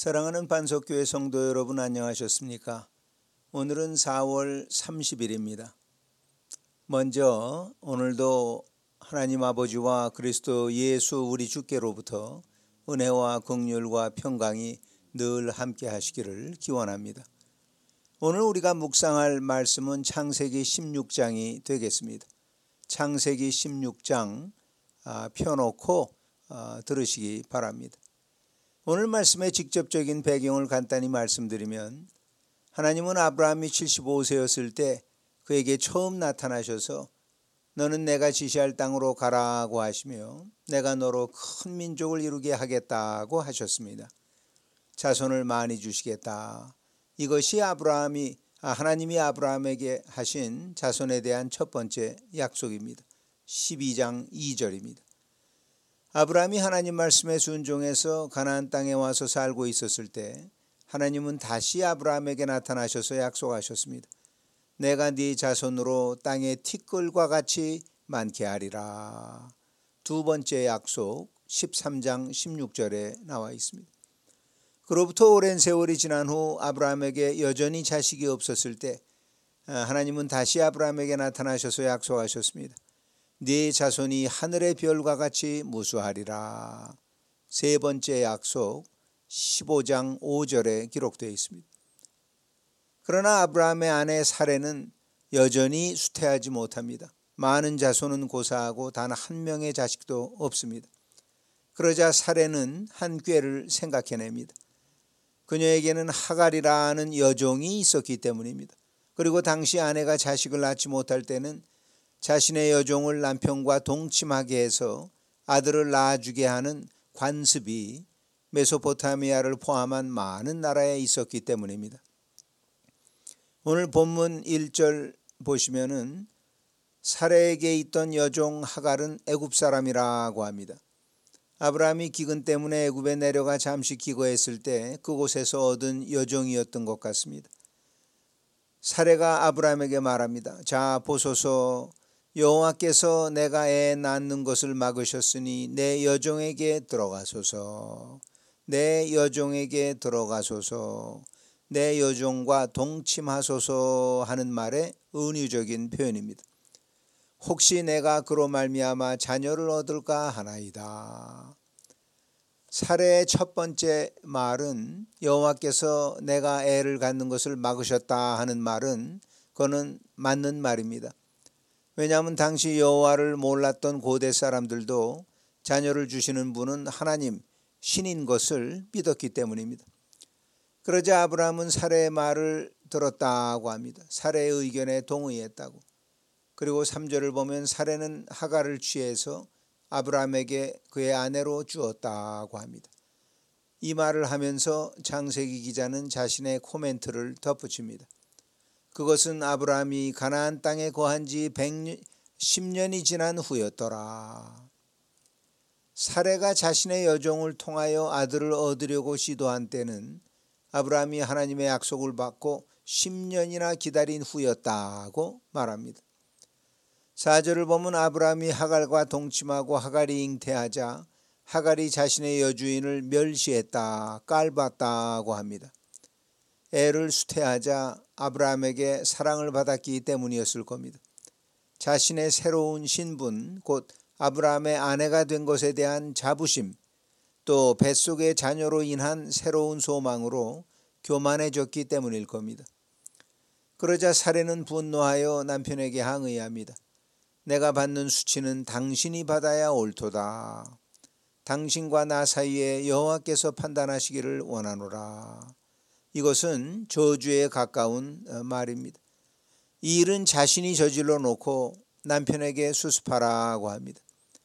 사랑하는 반석교회 성도 여러분, 안녕하셨습니까? 오늘은 4월 30일입니다. 먼저 오늘도 하나님 아버지와 그리스도 예수 우리 주께로부터 은혜와 긍휼과 평강이 늘 함께 하시기를 기원합니다. 오늘 우리가 묵상할 말씀은 창세기 16장이 되겠습니다. 창세기 16장 펴놓고 들으시기 바랍니다. 오늘 말씀의 직접적인 배경을 간단히 말씀드리면, 하나님은 아브라함이 75세였을 때 그에게 처음 나타나셔서 너는 내가 지시할 땅으로 가라고 하시며 내가 너로 큰 민족을 이루게 하겠다고 하셨습니다. 자손을 많이 주시겠다. 이것이 하나님이 아브라함에게 하신 자손에 대한 첫 번째 약속입니다. 12장 2절입니다. 아브라함이 하나님 말씀에 순종해서 가나안 땅에 와서 살고 있었을 때 하나님은 다시 아브라함에게 나타나셔서 약속하셨습니다. 내가 네 자손으로 땅의 티끌과 같이 많게 하리라. 두 번째 약속 13장 16절에 나와 있습니다. 그로부터 오랜 세월이 지난 후 아브라함에게 여전히 자식이 없었을 때 하나님은 다시 아브라함에게 나타나셔서 약속하셨습니다. 네 자손이 하늘의 별과 같이 무수하리라. 세 번째 약속 15장 5절에 기록되어 있습니다. 그러나 아브라함의 아내 사레는 여전히 수태하지 못합니다. 많은 자손은 고사하고 단 한 명의 자식도 없습니다. 그러자 사레는 한 꾀를 생각해냅니다. 그녀에게는 하갈이라는 여종이 있었기 때문입니다. 그리고 당시 아내가 자식을 낳지 못할 때는 자신의 여종을 남편과 동침하게 해서 아들을 낳아주게 하는 관습이 메소포타미아를 포함한 많은 나라에 있었기 때문입니다. 오늘 본문 1절 보시면은 사레에게 있던 여종 하갈은 애굽 사람이라고 합니다. 아브라함이 기근 때문에 애굽에 내려가 잠시 기거했을 때 그곳에서 얻은 여종이었던 것 같습니다. 사레가 아브라함에게 말합니다. 자, 보소서, 여호와께서 내가 애 낳는 것을 막으셨으니 내 여종에게 들어가소서. 내 여종에게 들어가소서. 내 여종과 동침하소서 하는 말의 은유적인 표현입니다. 혹시 내가 그로 말미암아 자녀를 얻을까 하나이다. 사레의 첫 번째 말은 여호와께서 내가 애를 갖는 것을 막으셨다 하는 말은 그거는 맞는 말입니다. 왜냐하면 당시 여호와를 몰랐던 고대 사람들도 자녀를 주시는 분은 하나님, 신인 것을 믿었기 때문입니다. 그러자 아브라함은 사레의 말을 들었다고 합니다. 사레의 의견에 동의했다고. 그리고 3절을 보면 사레는 하갈을 취해서 아브라함에게 그의 아내로 주었다고 합니다. 이 말을 하면서 창세기 기자는 자신의 코멘트를 덧붙입니다. 그것은 아브라함이 가나안 땅에 거한 지 10년이 지난 후였더라. 사레가 자신의 여종을 통하여 아들을 얻으려고 시도한 때는 아브라함이 하나님의 약속을 받고 10년이나 기다린 후였다고 말합니다. 4절을 보면 아브라함이 하갈과 동침하고 하갈이 잉태하자 하갈이 자신의 여주인을 멸시했다, 깔봤다고 합니다. 애를 수태하자 아브라함에게 사랑을 받았기 때문이었을 겁니다. 자신의 새로운 신분, 곧 아브라함의 아내가 된 것에 대한 자부심, 또 뱃속의 자녀로 인한 새로운 소망으로 교만해졌기 때문일 겁니다. 그러자 사레는 분노하여 남편에게 항의합니다. 내가 받는 수치는 당신이 받아야 옳도다. 당신과 나 사이에 여호와께서 판단하시기를 원하노라. 이것은 저주에 가까운 말입니다. 이 일은 자신이 저질러 놓고 남편에게 수습하라고 합니다.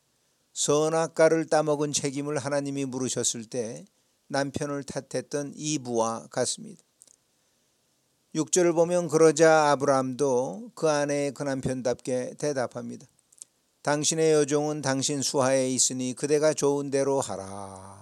선악과를 따먹은 책임을 하나님이 물으셨을 때 남편을 탓했던 이브와 같습니다. 6절을 보면 그러자 아브라함도 그 아내의 그 남편답게 대답합니다. 당신의 여종은 당신 수하에 있으니 그대가 좋은 대로 하라.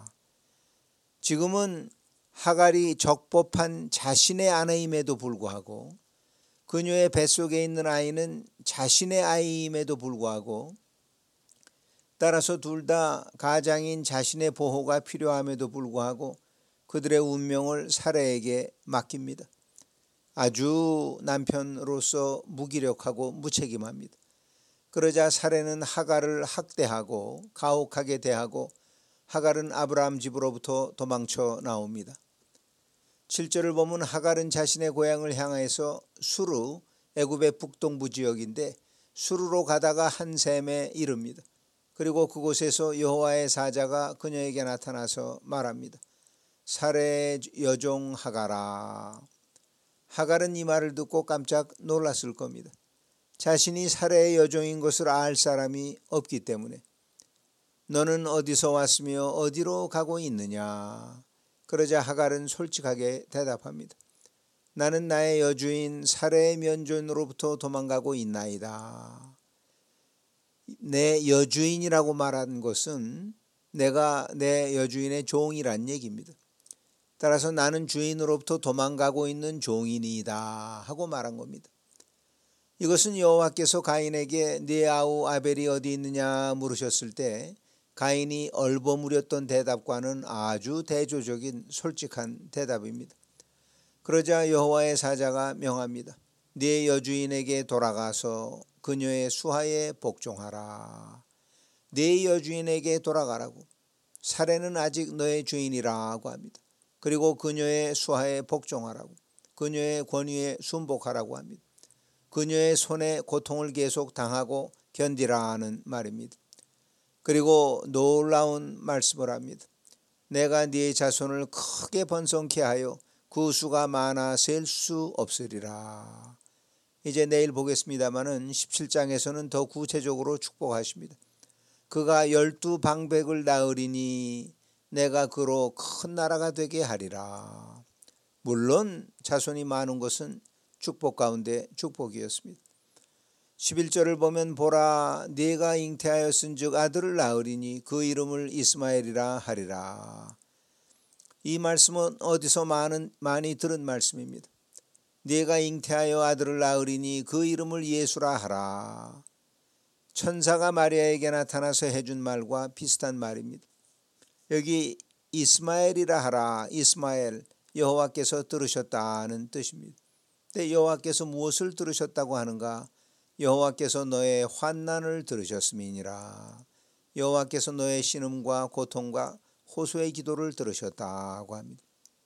지금은 하갈이 적법한 자신의 아내임에도 불구하고 그녀의 뱃속에 있는 아이는 자신의 아이임에도 불구하고 따라서 둘 다 가장인 자신의 보호가 필요함에도 불구하고 그들의 운명을 사레에게 맡깁니다. 아주 남편으로서 무기력하고 무책임합니다. 그러자 사레는 하갈을 학대하고 가혹하게 대하고 하갈은 아브라함 집으로부터 도망쳐 나옵니다. 7절을 보면 하갈은 자신의 고향을 향해서 수르, 애굽의 북동부 지역인데 수르로 가다가 한 샘에 이릅니다. 그리고 그곳에서 여호와의 사자가 그녀에게 나타나서 말합니다. 사레의 여종 하갈아. 하갈은 이 말을 듣고 깜짝 놀랐을 겁니다. 자신이 사레의 여종인 것을 알 사람이 없기 때문에. 너는 어디서 왔으며 어디로 가고 있느냐. 그러자 하갈은 솔직하게 대답합니다. 나는 나의 여주인 사레의 면전으로부터 도망가고 있나이다. 내 여주인이라고 말한 것은 내가 내 여주인의 종이란 얘기입니다. 따라서 나는 주인으로부터 도망가고 있는 종이니이다 하고 말한 겁니다. 이것은 여호와께서 가인에게 네 아우 아벨이 어디 있느냐 물으셨을 때 가인이 얼버무렸던 대답과는 아주 대조적인 솔직한 대답입니다. 그러자 여호와의 사자가 명합니다. 네 여주인에게 돌아가서 그녀의 수하에 복종하라. 네 여주인에게 돌아가라고. 사레는 아직 너의 주인이라고 합니다. 그리고 그녀의 수하에 복종하라고. 그녀의 권위에 순복하라고 합니다. 그녀의 손에 고통을 계속 당하고 견디라는 말입니다. 그리고 놀라운 말씀을 합니다. 내가 네 자손을 크게 번성케 하여 그 수가 많아 셀 수 없으리라. 이제 내일 보겠습니다마는 17장에서는 더 구체적으로 축복하십니다. 그가 12방백을 낳으리니 내가 그로 큰 나라가 되게 하리라. 물론 자손이 많은 것은 축복 가운데 축복이었습니다. 11절을 보면 보라 네가 잉태하였은즉 아들을 낳으리니 그 이름을 이스마엘이라 하리라. 이 말씀은 어디서 많이 들은 말씀입니다. 네가 잉태하여 아들을 낳으리니 그 이름을 예수라 하라. 천사가 마리아에게 나타나서 해준 말과 비슷한 말입니다. 여기 이스마엘이라 하라. 이스마엘 여호와께서 들으셨다는 뜻입니다. 근데 여호와께서 무엇을 들으셨다고 하는가? 여호와께서 너의 환난을 들으셨음이니라. 여호와께서 너의 신음과 고통과 호소의 기도를 들으셨다고 합니다.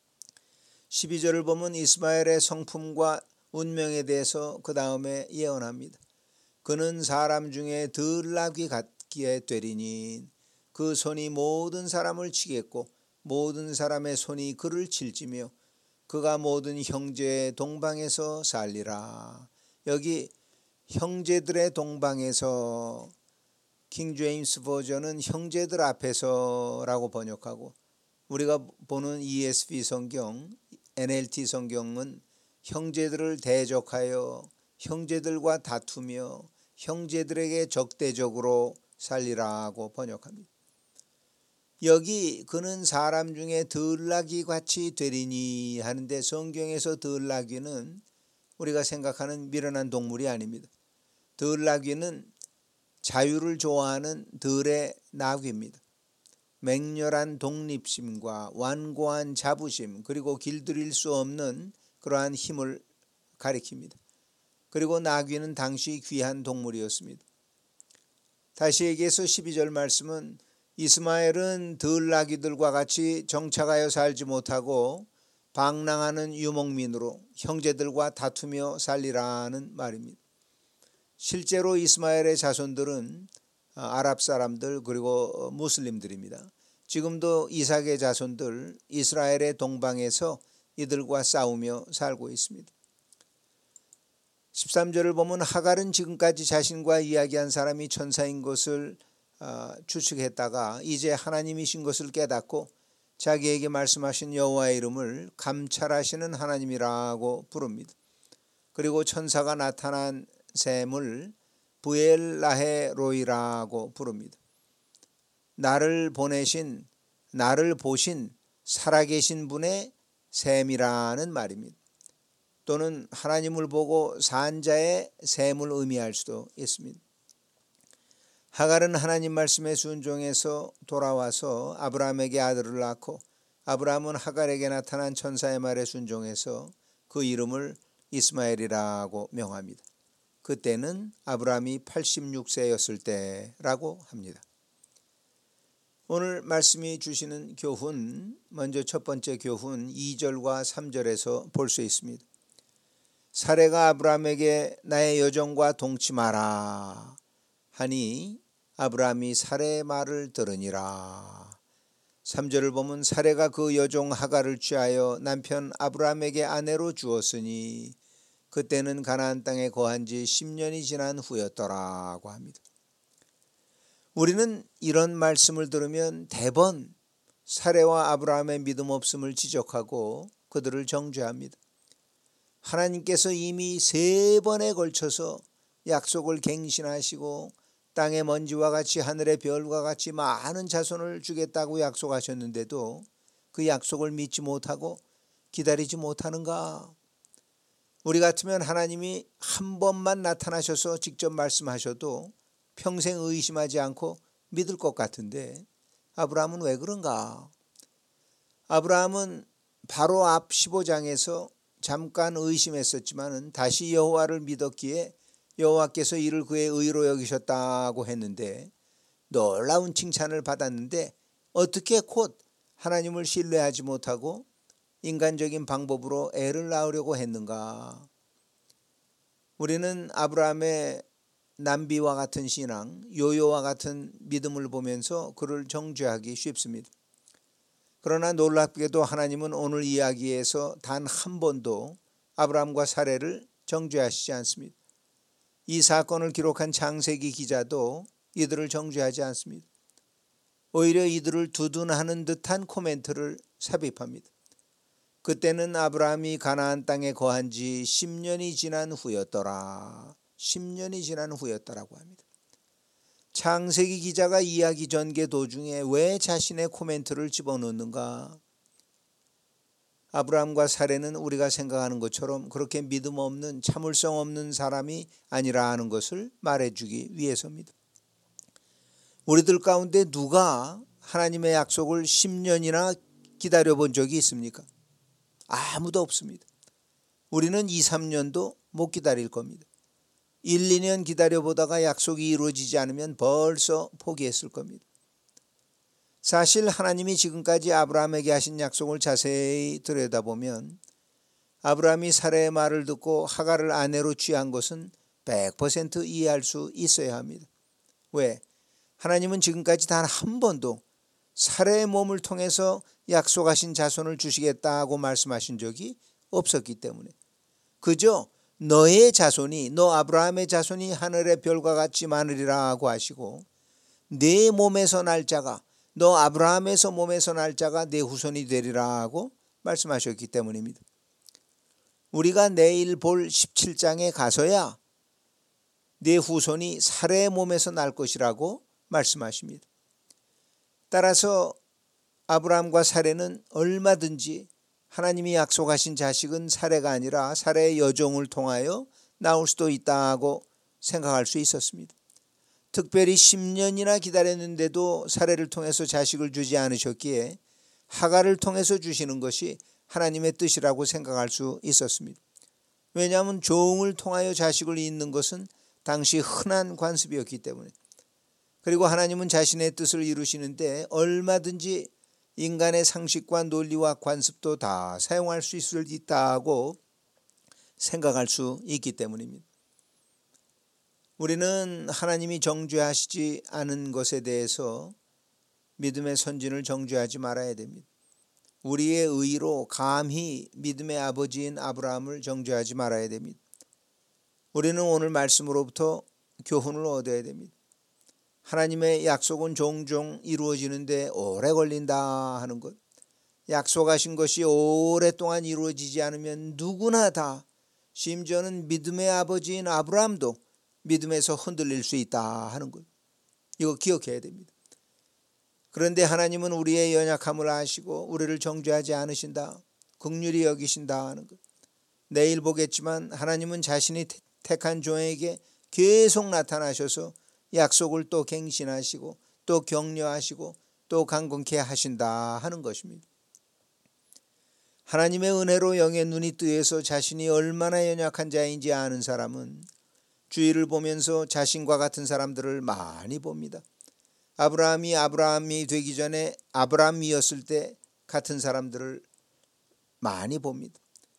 12절을 보면 이스마엘의 성품과 운명에 대해서 그 다음에 예언합니다. 그는 사람 중에 덜 나귀 같게 되리니 그 손이 모든 사람을 치겠고 모든 사람의 손이 그를 칠지며 그가 모든 형제의 동방에서 살리라. 여기 형제들의 동방에서 킹 제임스 버전은 형제들 앞에서라고 번역하고 우리가 보는 ESV 성경, NLT 성경은 형제들을 대적하여 형제들과 다투며 형제들에게 적대적으로 살리라고 번역합니다. 여기 그는 사람 중에 덜나귀 같이 되리니 하는데 성경에서 덜나귀는 우리가 생각하는 미련한 동물이 아닙니다. 덜나귀는 자유를 좋아하는 덜의 나귀입니다. 맹렬한 독립심과 완고한 자부심 그리고 길들일 수 없는 그러한 힘을 가리킵니다. 그리고 나귀는 당시 귀한 동물이었습니다. 다시 얘기해서 12절 말씀은 이스마엘은 덜나귀들과 같이 정착하여 살지 못하고 방랑하는 유목민으로 형제들과 다투며 살리라는 말입니다. 실제로 이스마엘의 자손들은 아랍 사람들 그리고 무슬림들입니다. 지금도 이삭의 자손들 이스라엘의 동방에서 이들과 싸우며 살고 있습니다. 13절을 보면 하갈은 지금까지 자신과 이야기한 사람이 천사인 것을 추측했다가 이제 하나님이신 것을 깨닫고 자기에게 말씀하신 여호와의 이름을 감찰하시는 하나님이라고 부릅니다. 그리고 천사가 나타난 샘을 부엘라헤 로이라고 부릅니다. 나를 보신 살아계신 분의 샘이라는 말입니다. 또는 하나님을 보고 산 자의 샘을 의미할 수도 있습니다. 하갈은 하나님 말씀에 순종해서 돌아와서 아브라함에게 아들을 낳고 아브라함은 하갈에게 나타난 천사의 말에 순종해서 그 이름을 이스마엘이라고 명합니다. 그때는 아브라함이 86세였을 때라고 합니다. 오늘 말씀이 주시는 교훈, 먼저 첫 번째 교훈 2절과 3절에서 볼 수 있습니다. 사레가 아브라함에게 나의 여종과 동침하라 하니 아브라함이 사레의 말을 들으니라. 3절을 보면 사레가 그 여종 하갈을 취하여 남편 아브라함에게 아내로 주었으니 그때는 가나안 땅에 거한 지 10년이 지난 후였더라고 합니다. 우리는 이런 말씀을 들으면 대번 사레와 아브라함의 믿음 없음을 지적하고 그들을 정죄합니다. 하나님께서 이미 3번에 걸쳐서 약속을 갱신하시고 땅의 먼지와 같이 하늘의 별과 같이 많은 자손을 주겠다고 약속하셨는데도 그 약속을 믿지 못하고 기다리지 못하는가? 우리 같으면 하나님이 한 번만 나타나셔서 직접 말씀하셔도 평생 의심하지 않고 믿을 것 같은데 아브라함은 왜 그런가? 아브라함은 바로 앞 15장에서 잠깐 의심했었지만 다시 여호와를 믿었기에 여호와께서 이를 그의 의로 여기셨다고 했는데 놀라운 칭찬을 받았는데 어떻게 곧 하나님을 신뢰하지 못하고 인간적인 방법으로 애를 낳으려고 했는가? 우리는 아브라함의 남비와 같은 신앙, 요요와 같은 믿음을 보면서 그를 정죄하기 쉽습니다. 그러나 놀랍게도 하나님은 오늘 이야기에서 단 한 번도 아브라함과 사레를 정죄하시지 않습니다. 이 사건을 기록한 창세기 기자도 이들을 정죄하지 않습니다. 오히려 이들을 두둔하는 듯한 코멘트를 삽입합니다. 그때는 아브라함이 가나안 땅에 거한 지 10년이 지난 후였더라. 10년이 지난 후였더라고 합니다. 창세기 기자가 이야기 전개 도중에 왜 자신의 코멘트를 집어넣는가? 아브라함과 사레는 우리가 생각하는 것처럼 그렇게 믿음 없는 참을성 없는 사람이 아니라 하는 것을 말해주기 위해서입니다. 우리들 가운데 누가 하나님의 약속을 10년이나 기다려본 적이 있습니까? 아무도 없습니다. 우리는 2, 3년도 못 기다릴 겁니다. 1, 2년 기다려보다가 약속이 이루어지지 않으면 벌써 포기했을 겁니다. 사실 하나님이 지금까지 아브라함에게 하신 약속을 자세히 들여다보면 아브라함이 사레의 말을 듣고 하갈을 아내로 취한 것은 100% 이해할 수 있어야 합니다. 왜? 하나님은 지금까지 단 한 번도 사레의 몸을 통해서 약속하신 자손을 주시겠다고 말씀하신 적이 없었기 때문에 그저 너의 자손이 너 아브라함의 자손이 하늘의 별과 같이 많으리라고 하시고 내 몸에서 날 자가 너 아브라함에서 몸에서 날 자가 내 후손이 되리라고 말씀하셨기 때문입니다. 우리가 내일 볼 17장에 가서야 내 후손이 사레의 몸에서 날 것이라고 말씀하십니다. 따라서 아브라함과 사레는 얼마든지 하나님이 약속하신 자식은 사레가 아니라 사레의 여종을 통하여 나올 수도 있다고 생각할 수 있었습니다. 특별히 10년이나 기다렸는데도 사레를 통해서 자식을 주지 않으셨기에 하갈을 통해서 주시는 것이 하나님의 뜻이라고 생각할 수 있었습니다. 왜냐하면 종을 통하여 자식을 잇는 것은 당시 흔한 관습이었기 때문에 그리고 하나님은 자신의 뜻을 이루시는데 얼마든지 인간의 상식과 논리와 관습도 다 사용할 수 있다고 생각할 수 있기 때문입니다. 우리는 하나님이 정죄하시지 않은 것에 대해서 믿음의 선진을 정죄하지 말아야 됩니다. 우리의 의로 감히 믿음의 아버지인 아브라함을 정죄하지 말아야 됩니다. 우리는 오늘 말씀으로부터 교훈을 얻어야 됩니다. 하나님의 약속은 종종 이루어지는데 오래 걸린다 하는 것. 약속하신 것이 오랫동안 이루어지지 않으면 누구나 다 심지어는 믿음의 아버지인 아브라함도 믿음에서 흔들릴 수 있다 하는 것. 이거 기억해야 됩니다. 그런데 하나님은 우리의 연약함을 아시고 우리를 정죄하지 않으신다. 긍휼히 여기신다 하는 것. 내일 보겠지만 하나님은 자신이 택한 종에게 계속 나타나셔서 약속을 또 갱신하시고 또 격려하시고 또 강건케 하신다 하는 것입니다. 하나님의 은혜로 영의 눈이 뜨여서 자신이 얼마나 연약한 자인지 아는 사람은 주위를 보면서 자신과 같은 사람들을 많이 봅니다. 아브라함이 되기 전에 아브라함이었을 때 같은 사람들을 많이 봅니다.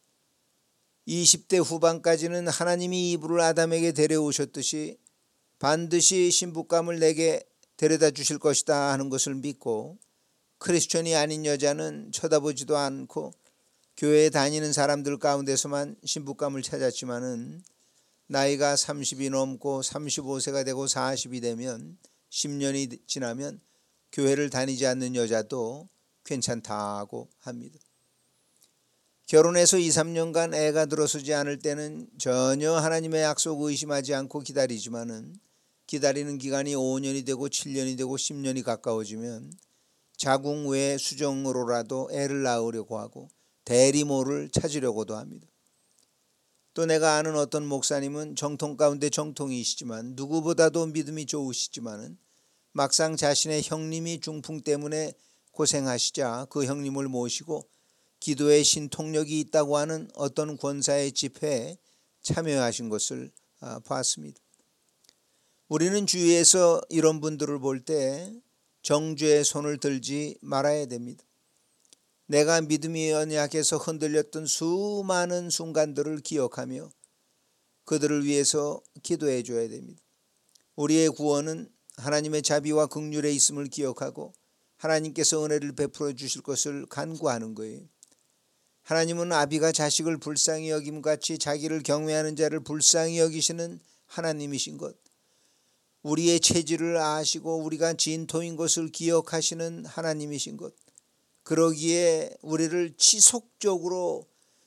20대 후반까지는 하나님이 이브를 아담에게 데려오셨듯이 반드시 신부감을 내게 데려다 주실 것이다 하는 것을 믿고 크리스천이 아닌 여자는 쳐다보지도 않고 교회에 다니는 사람들 가운데서만 신부감을 찾았지만은 나이가 30이 넘고 35세가 되고 40이 되면 10년이 지나면 교회를 다니지 않는 여자도 괜찮다고 합니다. 결혼해서 2, 3년간 애가 들어서지 않을 때는 전혀 하나님의 약속 의심하지 않고 기다리지만은 기다리는 기간이 5년이 되고 7년이 되고 10년이 가까워지면 자궁 외 수정으로라도 애를 낳으려고 하고 대리모를 찾으려고도 합니다. 또 내가 아는 어떤 목사님은 정통 가운데 정통이시지만 누구보다도 믿음이 좋으시지만은 막상 자신의 형님이 중풍 때문에 고생하시자 그 형님을 모시고 기도의 신통력이 있다고 하는 어떤 권사의 집회에 참여하신 것을 봤습니다. 우리는 주위에서 이런 분들을 볼 때 정죄의 손을 들지 말아야 됩니다. 내가 믿음이 연약해서 흔들렸던 수많은 순간들을 기억하며 그들을 위해서 기도해 줘야 됩니다. 우리의 구원은 하나님의 자비와 긍휼에 있음을 기억하고 하나님께서 은혜를 베풀어 주실 것을 간구하는 거예요. 하나님은 아비가 자식을 불쌍히 여김같이 자기를 경외하는 자를 불쌍히 여기시는 하나님이신 것, 우리의 체질을 아시고 우리가 진토인 것을 기억하시는 하나님이신 것, 그러기에 우리를 지속적으로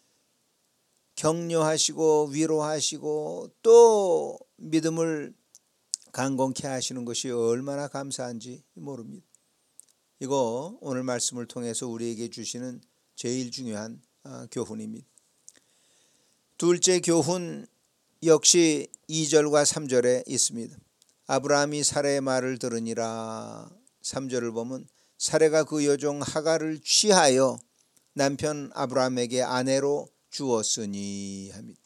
격려하시고 위로하시고 또 믿음을 강건케 하시는 것이 얼마나 감사한지 모릅니다. 이거 오늘 말씀을 통해서 우리에게 주시는 제일 중요한 교훈입니다. 둘째 교훈 역시 2절과 3절에 있습니다. 아브라함이 사레의 말을 들으니라. 3절을 보면 사레가 그 여종 하갈을 취하여 남편 아브라함에게 아내로 주었으니 합니다.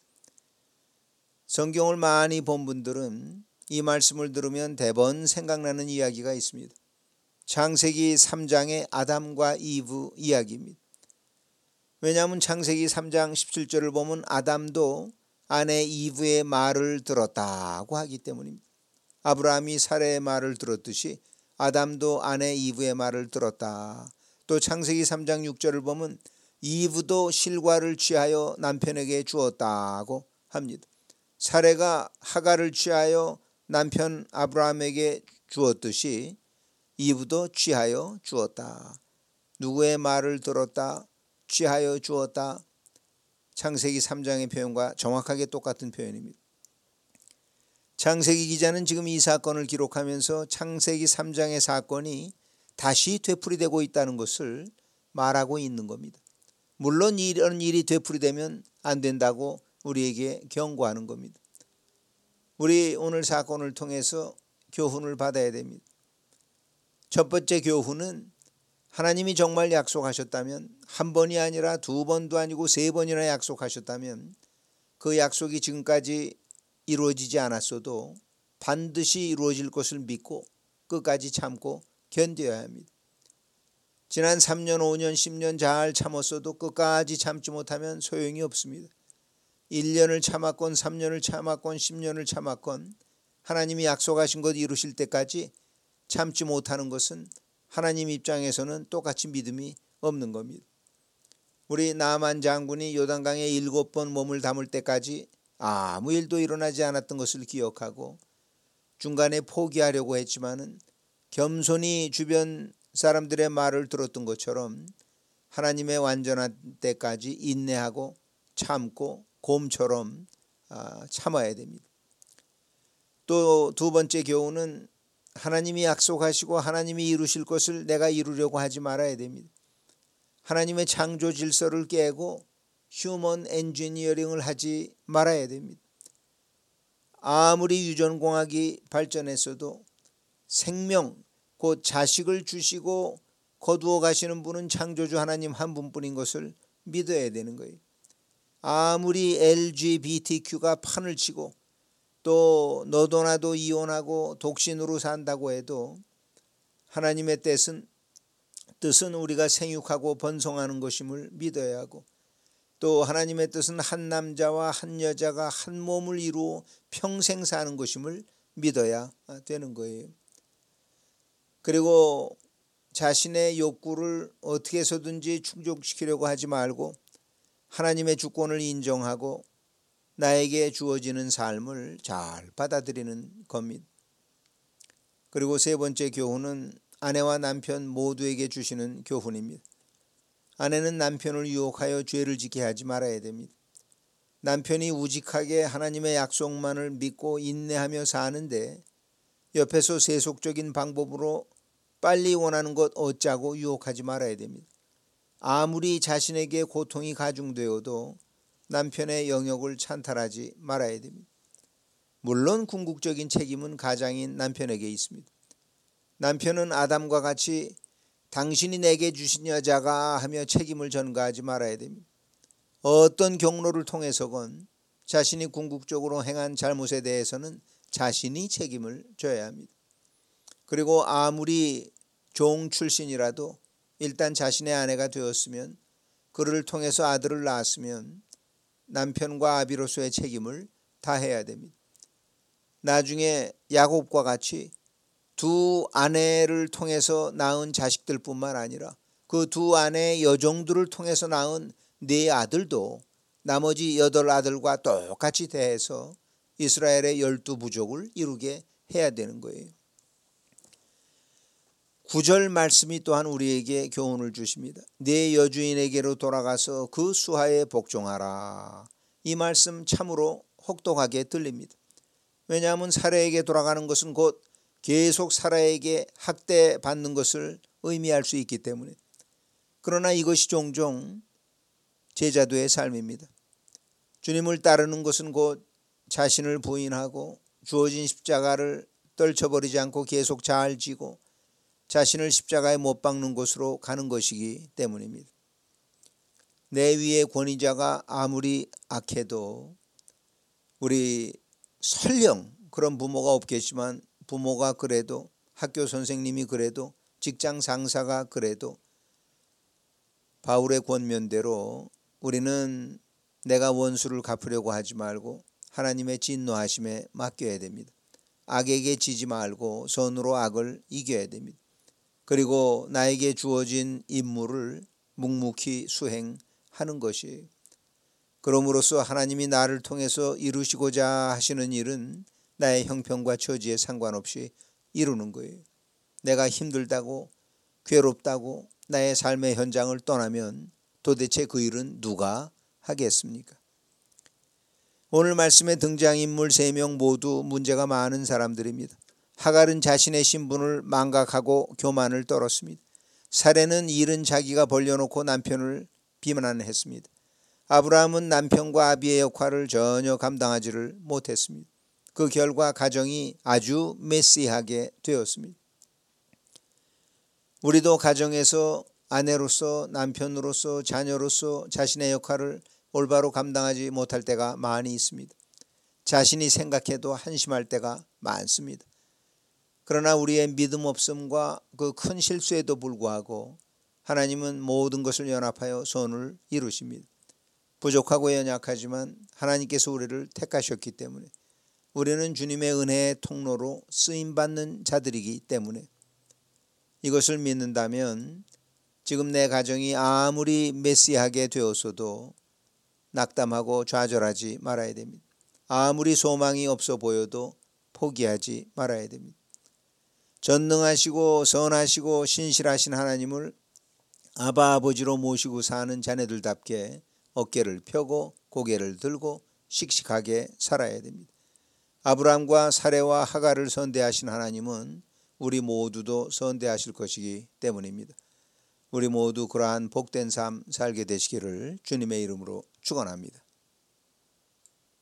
성경을 많이 본 분들은 이 말씀을 들으면 대번 생각나는 이야기가 있습니다. 창세기 3장의 아담과 이브 이야기입니다. 왜냐하면 창세기 3장 17절을 보면 아담도 아내 이브의 말을 들었다고 하기 때문입니다. 아브라함이 사레의 말을 들었듯이 아담도 아내 이브의 말을 들었다. 또 창세기 3장 6절을 보면 이브도 실과를 취하여 남편에게 주었다고 합니다. 사레가 하갈을 취하여 남편 아브라함에게 주었듯이 이브도 취하여 주었다. 누구의 말을 들었다? 취하여 주었다. 창세기 3장의 표현과 정확하게 똑같은 표현입니다. 창세기 기자는 지금 이 사건을 기록하면서 창세기 3장의 사건이 다시 되풀이되고 있다는 것을 말하고 있는 겁니다. 물론 이런 일이 되풀이되면 안 된다고 우리에게 경고하는 겁니다. 우리 오늘 사건을 통해서 교훈을 받아야 됩니다. 첫 번째 교훈은 하나님이 정말 약속하셨다면 한 번이 아니라 두 번도 아니고 세 번이나 약속하셨다면 그 약속이 지금까지 이루어지지 않았어도 반드시 이루어질 것을 믿고 끝까지 참고 견뎌야 합니다. 지난 3년, 5년, 10년 잘 참았어도 끝까지 참지 못하면 소용이 없습니다. 1년을 참았건 3년을 참았건 10년을 참았건 하나님이 약속하신 것 이루실 때까지 참지 못하는 것은 하나님 입장에서는 똑같이 믿음이 없는 겁니다. 우리 나만 장군이 요단강에 7번 몸을 담을 때까지 아무 일도 일어나지 않았던 것을 기억하고 중간에 포기하려고 했지만은 겸손히 주변 사람들의 말을 들었던 것처럼 하나님의 완전한 때까지 인내하고 참고 곰처럼 참아야 됩니다. 또 두 번째 교훈은 하나님이 약속하시고 하나님이 이루실 것을 내가 이루려고 하지 말아야 됩니다. 하나님의 창조 질서를 깨고 휴먼 엔지니어링을 하지 말아야 됩니다. 아무리 유전공학이 발전했어도 생명, 곧 자식을 주시고 거두어 가시는 분은 창조주 하나님 한 분뿐인 것을 믿어야 되는 거예요. 아무리 LGBTQ가 판을 치고 또 너도 나도 이혼하고 독신으로 산다고 해도 하나님의 뜻은 우리가 생육하고 번성하는 것임을 믿어야 하고, 또 하나님의 뜻은 한 남자와 한 여자가 한 몸을 이루어 평생 사는 것임을 믿어야 되는 거예요. 그리고 자신의 욕구를 어떻게 해서든지 충족시키려고 하지 말고 하나님의 주권을 인정하고 나에게 주어지는 삶을 잘 받아들이는 겁니다. 그리고 세 번째 교훈은 아내와 남편 모두에게 주시는 교훈입니다. 아내는 남편을 유혹하여 죄를 짓게 하지 말아야 됩니다. 남편이 우직하게 하나님의 약속만을 믿고 인내하며 사는데 옆에서 세속적인 방법으로 빨리 원하는 것 얻자고 유혹하지 말아야 됩니다. 아무리 자신에게 고통이 가중되어도 남편의 영역을 찬탈하지 말아야 됩니다. 물론 궁극적인 책임은 가장인 남편에게 있습니다. 남편은 아담과 같이 당신이 내게 주신 여자가 하며 책임을 전가하지 말아야 됩니다. 어떤 경로를 통해서건 자신이 궁극적으로 행한 잘못에 대해서는 자신이 책임을 져야 합니다. 그리고 아무리 종 출신이라도 일단 자신의 아내가 되었으면, 그를 통해서 아들을 낳았으면 남편과 아비로서의 책임을 다해야 됩니다. 나중에 야곱과 같이 두 아내를 통해서 낳은 자식들뿐만 아니라 그 두 아내의 여종들을 통해서 낳은 네 아들도 나머지 8아들과 똑같이 대해서 이스라엘의 12부족을 이루게 해야 되는 거예요. 9절 말씀이 또한 우리에게 교훈을 주십니다. 네 여주인에게로 돌아가서 그 수하에 복종하라. 이 말씀 참으로 혹독하게 들립니다. 왜냐하면 사라에게 돌아가는 것은 곧 계속 사라에게 학대받는 것을 의미할 수 있기 때문에. 그러나 이것이 종종 제자도의 삶입니다. 주님을 따르는 것은 곧 자신을 부인하고 주어진 십자가를 떨쳐버리지 않고 계속 잘 지고 자신을 십자가에 못 박는 곳으로 가는 것이기 때문입니다. 내 위의 권위자가 아무리 악해도 우리 설령 그런 부모가 없겠지만 부모가 그래도, 학교 선생님이 그래도, 직장 상사가 그래도 바울의 권면대로 우리는 내가 원수를 갚으려고 하지 말고 하나님의 진노하심에 맡겨야 됩니다. 악에게 지지 말고 선으로 악을 이겨야 됩니다. 그리고 나에게 주어진 임무를 묵묵히 수행하는 것이에요. 그럼으로써 하나님이 나를 통해서 이루시고자 하시는 일은 나의 형편과 처지에 상관없이 이루는 거예요. 내가 힘들다고 괴롭다고 나의 삶의 현장을 떠나면 도대체 그 일은 누가 하겠습니까? 오늘 말씀의 등장인물 3명 모두 문제가 많은 사람들입니다. 하갈은 자신의 신분을 망각하고 교만을 떨었습니다. 사레는 일은 자기가 벌려놓고 남편을 비난했습니다. 아브라함은 남편과 아비의 역할을 전혀 감당하지를 못했습니다. 그 결과 가정이 아주 메시하게 되었습니다. 우리도 가정에서 아내로서, 남편으로서, 자녀로서 자신의 역할을 올바로 감당하지 못할 때가 많이 있습니다. 자신이 생각해도 한심할 때가 많습니다. 그러나 우리의 믿음 없음과 그 큰 실수에도 불구하고 하나님은 모든 것을 연합하여 선을 이루십니다. 부족하고 연약하지만 하나님께서 우리를 택하셨기 때문에, 우리는 주님의 은혜의 통로로 쓰임받는 자들이기 때문에 이것을 믿는다면 지금 내 가정이 아무리 메시하게 되었어도 낙담하고 좌절하지 말아야 됩니다. 아무리 소망이 없어 보여도 포기하지 말아야 됩니다. 전능하시고 선하시고 신실하신 하나님을 아바 아버지로 모시고 사는 자녀들답게 어깨를 펴고 고개를 들고 씩씩하게 살아야 됩니다. 아브라함과 사레와 하갈을 선대하신 하나님은 우리 모두도 선대하실 것이기 때문입니다. 우리 모두 그러한 복된 삶 살게 되시기를 주님의 이름으로 축원합니다.